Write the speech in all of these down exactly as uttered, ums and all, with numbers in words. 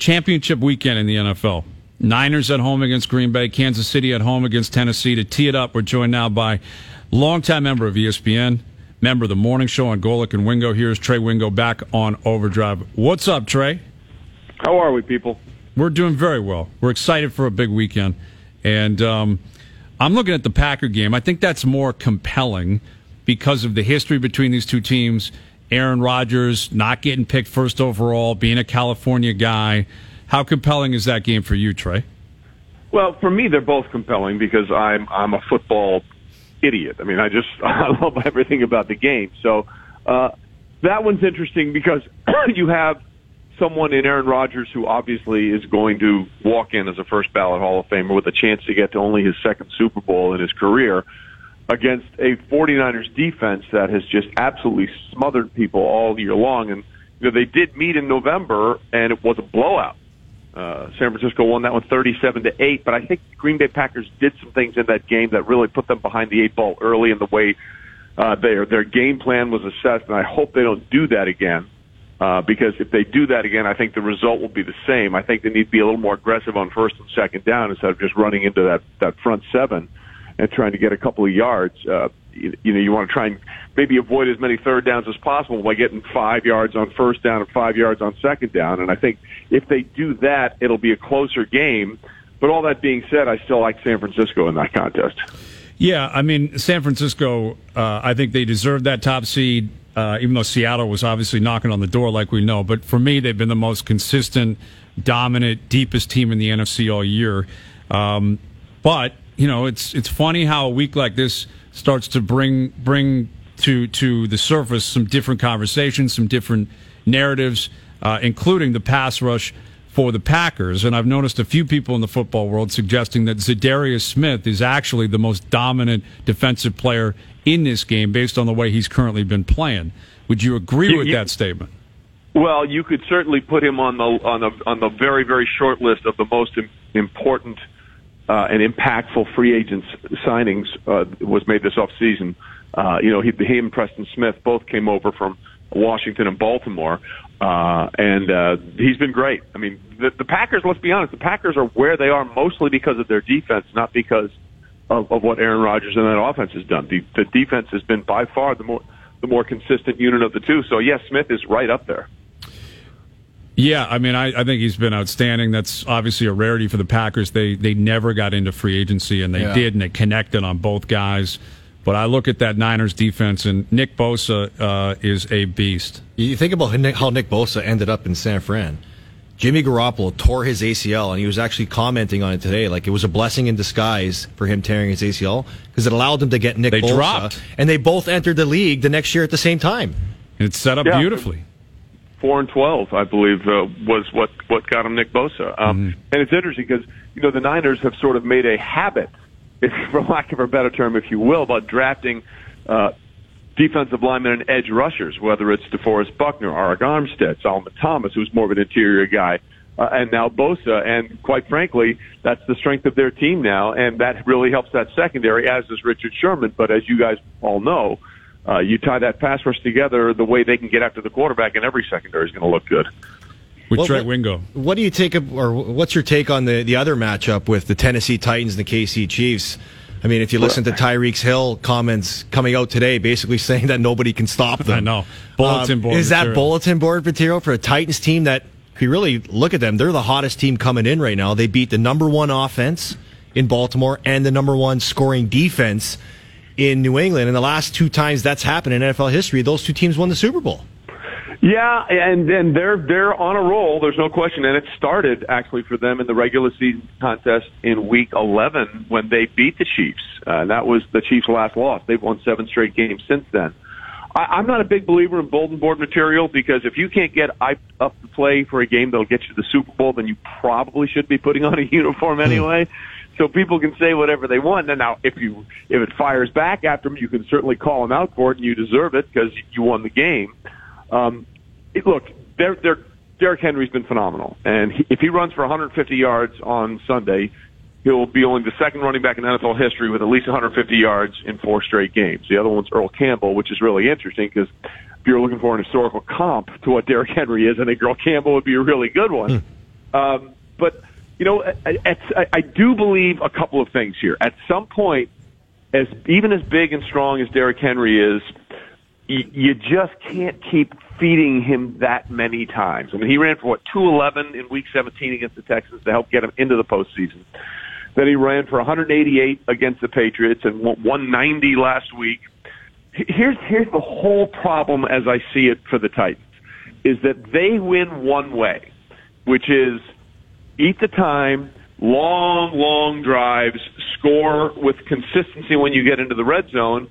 championship weekend in the N F L. Niners at home against Green Bay, Kansas City at home against Tennessee. To tee it up, we're joined now by longtime member of E S P N, member of the morning show on Golic and Wingo. Here's Trey Wingo back on Overdrive. What's up, Trey? How are we, people? We're doing very well. We're excited for a big weekend. And um, I'm looking at the Packer game. I think that's more compelling because of the history between these two teams. Aaron Rodgers not getting picked first overall, being a California guy. How compelling is that game for you, Trey? Well, for me, they're both compelling because I'm I'm a football idiot. I mean, I just I love everything about the game. So uh, that one's interesting because you have someone in Aaron Rodgers who obviously is going to walk in as a first ballot Hall of Famer with a chance to get to only his second Super Bowl in his career against a 49ers defense that has just absolutely smothered people all year long. And you know, they did meet in November, and it was a blowout. Uh, San Francisco won that one thirty-seven to eight, but I think the Green Bay Packers did some things in that game that really put them behind the eight ball early in the way uh, their their game plan was assessed, and I hope they don't do that again. Uh, because if they do that again, I think the result will be the same. I think they need to be a little more aggressive on first and second down instead of just running into that, that front seven and trying to get a couple of yards. Uh, you, you know, you want to try and maybe avoid as many third downs as possible by getting five yards on first down and five yards on second down. And I think if they do that, it'll be a closer game. But all that being said, I still like San Francisco in that contest. Yeah, I mean, San Francisco, uh, I think they deserve that top seed. Uh, even though Seattle was obviously knocking on the door like we know. But for me, they've been the most consistent, dominant, deepest team in the N F C all year. Um, but, you know, it's it's funny how a week like this starts to bring bring to, to the surface some different conversations, some different narratives, uh, including the pass rush for the Packers. And I've noticed a few people in the football world suggesting that Za'Darius Smith is actually the most dominant defensive player in this game based on the way he's currently been playing. Would you agree you, with you, that statement? Well, you could certainly put him on the on the on the very very short list of the most important uh, and impactful free agents signings uh, was made this offseason. Uh, you know, he, he and Preston Smith both came over from Washington and Baltimore, uh, and uh, he's been great. I mean, the, the Packers. Let's be honest, the Packers are where they are mostly because of their defense, not because Of, of what Aaron Rodgers and that offense has done. The, the defense has been by far the more the more consistent unit of the two. So, yes, Smith is right up there. Yeah, I mean, I, I think he's been outstanding. That's obviously a rarity for the Packers. They they never got into free agency, and they yeah. did, and they connected on both guys. But I look at that Niners defense, and Nick Bosa uh, is a beast. You think about how Nick Bosa ended up in San Fran. Jimmy Garoppolo tore his A C L, and he was actually commenting on it today. Like, it was a blessing in disguise for him tearing his A C L because it allowed him to get Nick they Bosa. Dropped. And they both entered the league the next year at the same time. And it's set up yeah. beautifully. Four and twelve, I believe, uh, was what, what got him Nick Bosa. Um, mm-hmm. And it's interesting because, you know, the Niners have sort of made a habit, if, for lack of a better term, if you will, about drafting uh, defensive linemen and edge rushers, whether it's DeForest Buckner, Arik Armstead, Solomon Thomas, who's more of an interior guy, uh, and now Bosa. And quite frankly, that's the strength of their team now, and that really helps that secondary, as does Richard Sherman. But as you guys all know, uh, you tie that pass rush together, the way they can get after the quarterback, and every secondary is going to look good. With well, Trey what, Wingo. What do you take, or what's your take on the, the other matchup with the Tennessee Titans and the K C Chiefs? I mean, if you listen to Tyreek Hill comments coming out today, basically saying that nobody can stop them. I know. Bulletin um, board Is material. that bulletin board material for a Titans team that, if you really look at them, they're the hottest team coming in right now. They beat the number one offense in Baltimore and the number one scoring defense in New England. And the last two times that's happened in N F L history, those two teams won the Super Bowl. Yeah, and and they're they're on a roll. There's no question, and it started actually for them in the regular season contest in Week eleven when they beat the Chiefs. Uh, that was the Chiefs' last loss. They've won seven straight games since then. I, I'm not a big believer in bulletin board material because if you can't get hyped up to play for a game that'll get you to the Super Bowl, then you probably should be putting on a uniform anyway. So people can say whatever they want. And now, if you if it fires back after them, you can certainly call them out for it, and you deserve it because you won the game. Um, it, look, they're, they're, Derrick Henry's been phenomenal, and he, if he runs for one hundred fifty yards on Sunday, he'll be only the second running back in N F L history with at least one hundred fifty yards in four straight games. The other one's Earl Campbell, which is really interesting because if you're looking for an historical comp to what Derrick Henry is, I think Earl Campbell would be a really good one. Um, but, you know, I, I, I do believe a couple of things here. At some point, as even as big and strong as Derrick Henry is, you, you just can't keep feeding him that many times. I mean, he ran for, what, two eleven in Week seventeen against the Texans to help get him into the postseason. Then he ran for one eighty-eight against the Patriots and one ninety last week. Here's here's the whole problem as I see it for the Titans, is that they win one way, which is eat the time, long, long drives, score with consistency when you get into the red zone.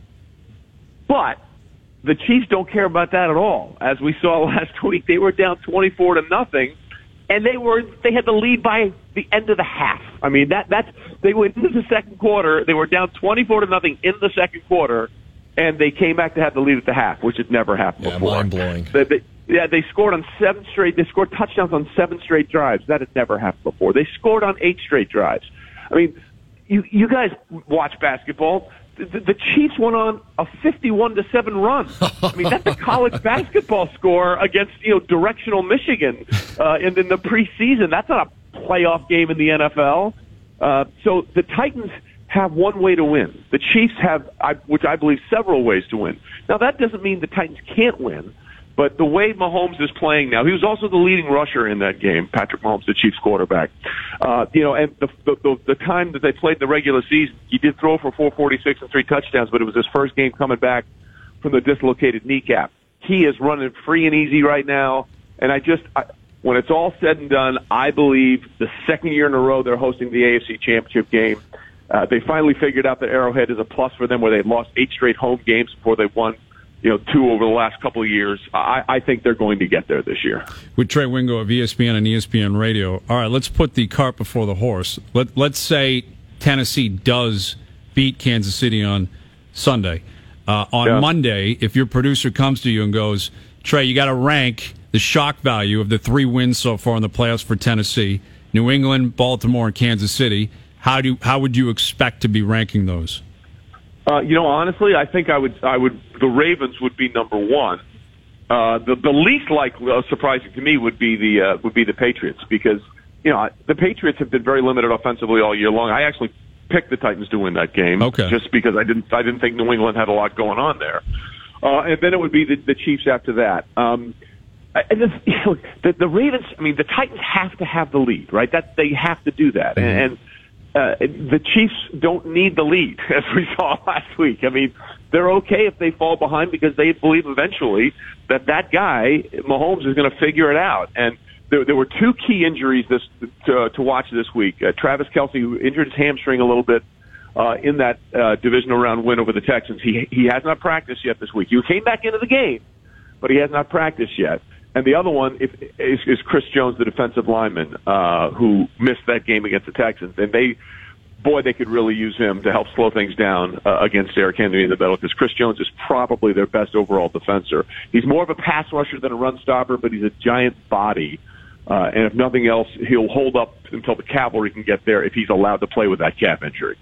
But the Chiefs don't care about that at all. As we saw last week, they were down twenty-four to nothing, and they were they had the lead by the end of the half. I mean, that that's they went into the second quarter. They were down twenty-four to nothing in the second quarter, and they came back to have the lead at the half, which had never happened yeah, before. Mind blowing. They, they, yeah, they scored on seven straight. They scored touchdowns on seven straight drives. That had never happened before. They scored on eight straight drives. I mean, you you guys watch basketball. The, the Chiefs went on a fifty-one to seven run. I mean, that's a college basketball score against, you know, directional Michigan uh, in, in the preseason. That's not a playoff game in the N F L. Uh, so the Titans have one way to win. The Chiefs have, I, which I believe, several ways to win. Now, that doesn't mean the Titans can't win. But the way Mahomes is playing now, he was also the leading rusher in that game, Patrick Mahomes, the Chiefs quarterback. Uh, you know, and the, the, the time that they played in the regular season, he did throw for four forty-six and three touchdowns, but it was his first game coming back from the dislocated kneecap. He is running free and easy right now, and I just, I, when it's all said and done, I believe the second year in a row they're hosting the A F C Championship game. Uh, they finally figured out that Arrowhead is a plus for them, where they've lost eight straight home games before they won, you know, two over the last couple of years. I, I think they're going to get there this year. With Trey Wingo of E S P N and E S P N Radio. All right, let's put the cart before the horse. Let, let's say Tennessee does beat Kansas City on Sunday. Uh, on yeah. Monday, if your producer comes to you and goes, Trey, you got to rank the shock value of the three wins so far in the playoffs for Tennessee, New England, Baltimore, and Kansas City, how do how would you expect to be ranking those? Uh, you know, honestly, I think I would, I would, the Ravens would be number one. Uh, the, the least likely, uh, surprising to me would be the, uh, would be the Patriots, because, you know, the Patriots have been very limited offensively all year long. I actually picked the Titans to win that game. Okay. Just because I didn't, I didn't think New England had a lot going on there. Uh, and then it would be the, the Chiefs after that. Um, and this, you know, the, the Ravens, I mean, the Titans have to have the lead, right? That, they have to do that. Mm-hmm. And, and Uh, the Chiefs don't need the lead, as we saw last week. I mean, they're okay if they fall behind, because they believe eventually that that guy, Mahomes, is going to figure it out. And there, there were two key injuries this to, to watch this week. Uh, Travis Kelce, who injured his hamstring a little bit uh, in that uh, divisional round win over the Texans. He he has not practiced yet this week. He came back into the game, but he has not practiced yet. And the other one is, is, is Chris Jones, the defensive lineman, uh, who missed that game against the Texans. And they, boy, they could really use him to help slow things down uh, against Derrick Henry in the middle, because Chris Jones is probably their best overall defender. He's more of a pass rusher than a run stopper, but he's a giant body. Uh, and if nothing else, he'll hold up until the cavalry can get there if he's allowed to play with that calf injury.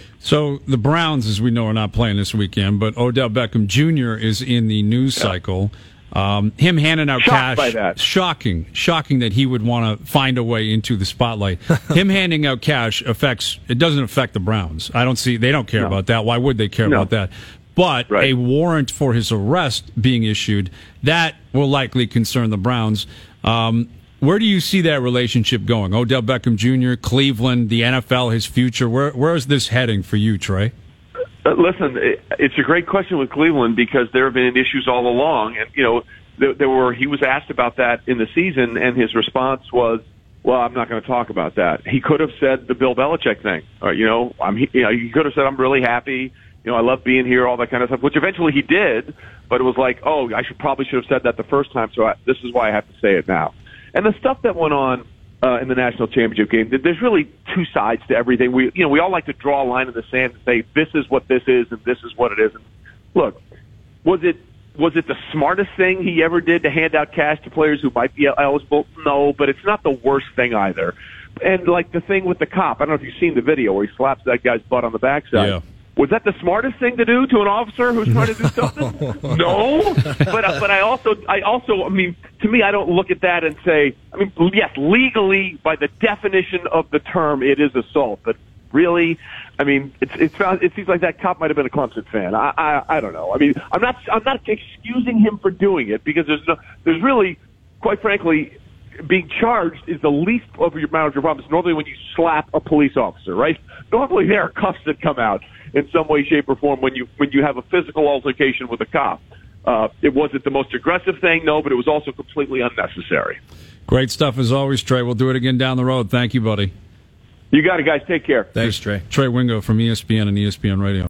So the Browns, as we know, are not playing this weekend, but Odell Beckham Junior is in the news yeah. cycle. Um, him handing out Shocked cash, by that. shocking, shocking that he would want to find a way into the spotlight. Him handing out cash affects, it doesn't affect the Browns. I don't see, they don't care no. about that. Why would they care no. about that? But right. a warrant for his arrest being issued, that will likely concern the Browns. Um, where do you see that relationship going? Odell Beckham Junior, Cleveland, the N F L, his future. Where, where is this heading for you, Trey? Uh, listen, it, it's a great question with Cleveland, because there have been issues all along, and you know there, there were. He was asked about that in the season, and his response was, "Well, I'm not going to talk about that." He could have said the Bill Belichick thing, or, you know, I'm. You know, he could have said, "I'm really happy. You know, I love being here," all that kind of stuff, which eventually he did. But it was like, "Oh, I should probably should have said that the first time." So I, this is why I have to say it now. And the stuff that went on Uh, in the national championship game, there's really two sides to everything. We, you know, we all like to draw a line in the sand and say this is what this is and this is what it isn't. Look, was it was it the smartest thing he ever did to hand out cash to players who might be eligible? No, but it's not the worst thing either. And like the thing with the cop, I don't know if you've seen the video where he slaps that guy's butt on the backside. Yeah. Was that the smartest thing to do to an officer who's trying to do something? No, but uh, but I also I also I mean to me I don't look at that and say I mean yes legally by the definition of the term it is assault, but really I mean it's it's found, it seems like that cop might have been a Clemson fan. I, I I don't know. I mean I'm not I'm not excusing him for doing it because there's no there's really quite frankly. Being charged is the least of your amount of your problems. Normally, when you slap a police officer, right? Normally, there are cuffs that come out in some way, shape, or form when you when you have a physical altercation with a cop. Uh, it wasn't the most aggressive thing, no, but it was also completely unnecessary. Great stuff as always, Trey. We'll do it again down the road. Thank you, buddy. You got it, guys. Take care. Thanks, Trey. Trey Wingo from E S P N and E S P N Radio.